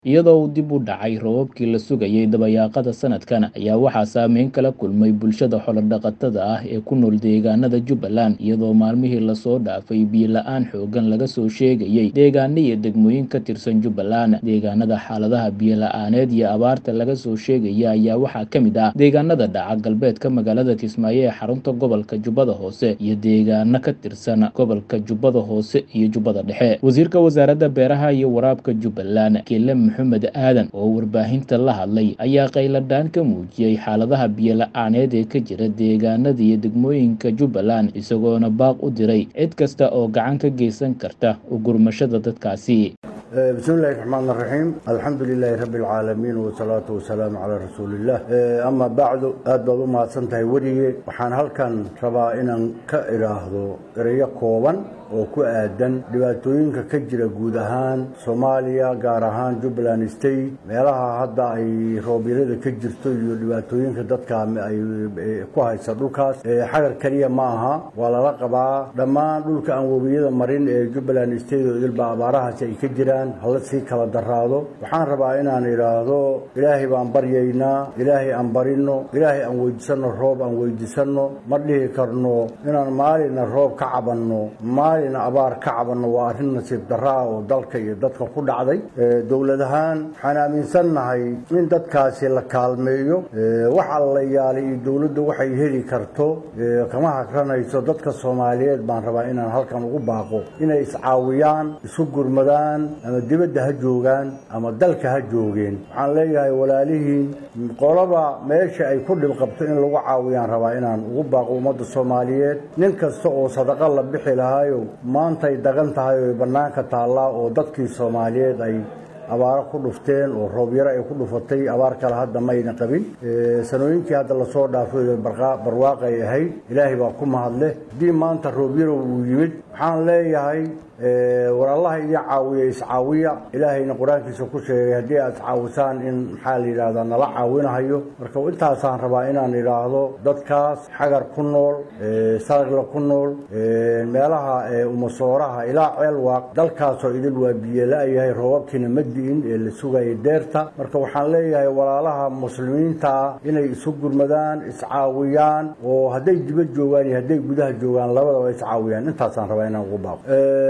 iyadoo uu dib u dhacay roobabkii la sugayay dabayaaqada sanadkan ayaa waxaa saameyn kala kulmay bulshada xoolo-dhaqatada ah ee ku nool deegaanada Jubbaland iyadoo maalmihii lasoo dhaafay biyo la'aan xooggan laga soo sheegayay deegaano iyo degmooyin ka tirsan Jubbaland. Deegaanada xaaladaha biyo la'aaneed iyo abaarta laga soo sheegaya ayaa waxaa ka mid ah deegaanada dhaca galbeedka magaalada Kismaayo ee xarunta gobolka Jubbada Hoose iyo deegaano ka tirsan gobolka Jubbada Hoose iyo Jubbada Dhexe. Wasiirka Wasaaradda Beeraha iyo Waraabka Jubbaland Maxamed Aadan oo warbaahinta la hadlay ayaa qayladhaan ka muujiyay xaaladaha biyo la'aaneed ee ka jira deegaanada iyo degmooyinka Jubbaland isagoona baaq u diray cid kasta oo gacan ka geysan karta u gurmashada dadkaasi. بسم الله الرحمن الرحيم الحمد لله رب العالمين والصلاة والسلام على رسول الله أما بعد أدب ما سنتهي وريه وحان هلكن ربا إن كإراهدو إريا كوبان وكو آدن دباتوين كجرة جودهان سوماليا جارهان جبلان ستي ميلها هدا أي روبيرة كجرتو دباتوين كدتك أي كوهاي سدوكاس حجر كريه معها ولا رقبة لما دولك أنوبية مرين جبلان ستي يلبا بارها شيء كجرة هل سي كلا دراado waxaan rabaa inaan iraahdo ilaahay baan baryaynaa ilaahay aan barino ilaahay aan weydiisano roob aan weydiisano ma dhihi karno inaan maalina roob ka cabanno maalina abaar ka cabanno waa arrin nasiib daraa oo dalka iyo dadka ku dhacday dawladahan waxaan aaminsanahay in dadkaasi la kaalmeeyo waxa la yaali dawladdu waxay heli karto kama hakranayso dadka Soomaaliyeed baan rabaa inaan halkan ugu baaqo inay is caawiyaan isu gurmadaan ama dibadda ha joogaan ama dalka ha joogeen waxaan leeyahay walaalihiin qolaba meesha ay ku dhib qabto in lagu caawiyaan rabaa inaan ugu baaqo ummadda Soomaaliyeed nin kasta oo sadaqa la bixi lahaayo maanta ay dagan tahay oo banaanka taala oo dadkii Soomaaliyeed ay abaar ku dhufteen oo roob yar ay ku dhufatay abaar kala hadda ma ayna qabin sanooyinkii hadda la soo dhaafay barwaaqo ay ahayd ilaahay baa ku mahadle dii maanta roob yar uu yimid waxaan leeyahay walaalaha iyo caawiya is caawiya ilaahayna quraankiisa ku sheegay hadii aad caawisaan in maxaa la yiraahdaa nala caawinayo marka intaas aan rabaa inaan iraahdo dadkaas xagar ku nool saragla ku nool meelaha umasooraha ilaa ceelwaaq dalkaas oo idil waa biyo la'yahay roobabkiina ma diin ee la sugayay deerta marka waxaan leeyahay walaalaha muslimiinta inay isu gurmadaan is caawiyaan oo haday dibad joogaan iyo haday gudaha joogaan labadaba is caawiyaan intaas aan rabaa inaan ugu baaqo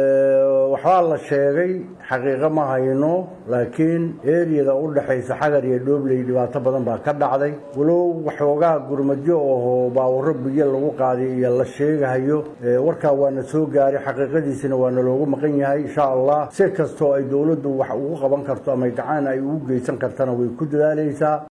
waxaa la sheegay xaqiiqo ma hayno laakiin eeriyada u dhaxaysa xagar iyo dhoobley dhibaato badan baa ka dhacday walow waxoogaa gurmadyo oo baawaro biyo lagu qaaday iyo la sheegayo warkaa waana soo gaaray xaqiiqadiisina waana loogu maqan yahay insha Allah si kastoo ay dawladdu wax ugu qaban karto ama gacan ay ugu geysan kartana way ku dadaalaysaa